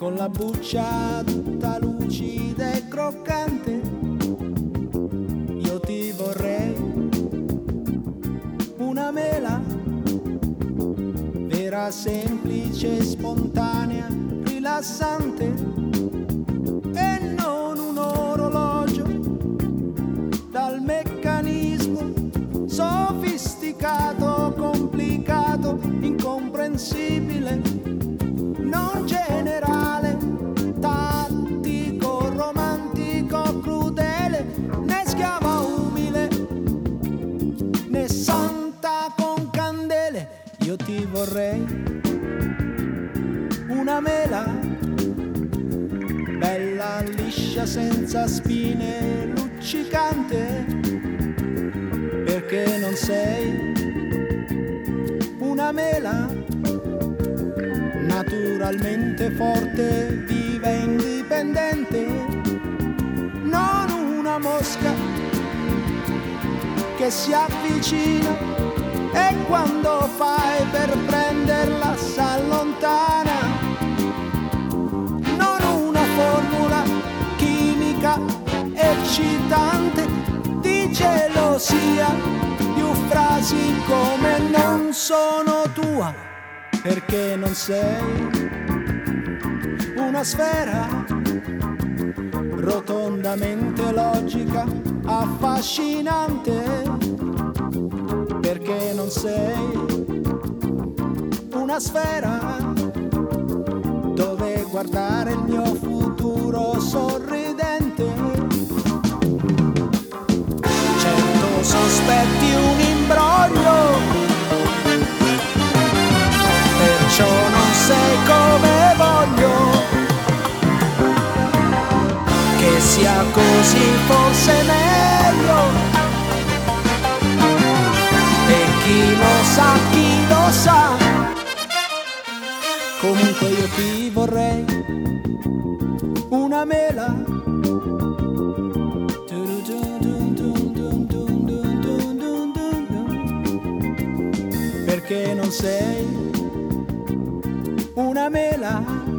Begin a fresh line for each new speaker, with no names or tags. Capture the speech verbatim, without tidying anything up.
con la buccia tutta lucida e croccante. Io ti vorrei una mela, vera, semplice, spontanea, rilassante, e non un orologio dal meccanismo sofisticato, complicato, incomprensibile, non generale, tattico, romantico, crudele, né schiava umile, né santa con candele. Io ti vorrei una mela, bella, liscia, senza spine, luccicante, perché non sei una mela, naturalmente forte, viva e indipendente, non una mosca che si avvicina e quando fai per prenderla s'allontana, non una formula chimica eccitante di gelosia, più frasi come non sono tua, perché non sei una sfera rotondamente logica, affascinante, perché non sei una sfera dove guardare il mio futuro sorridente. Certo sospetti un imbroglio, perciò non sei come voglio che sia così, forse meglio. E chi lo sa, chi lo sa, comunque io ti vorrei una mela, perché non sei una mela.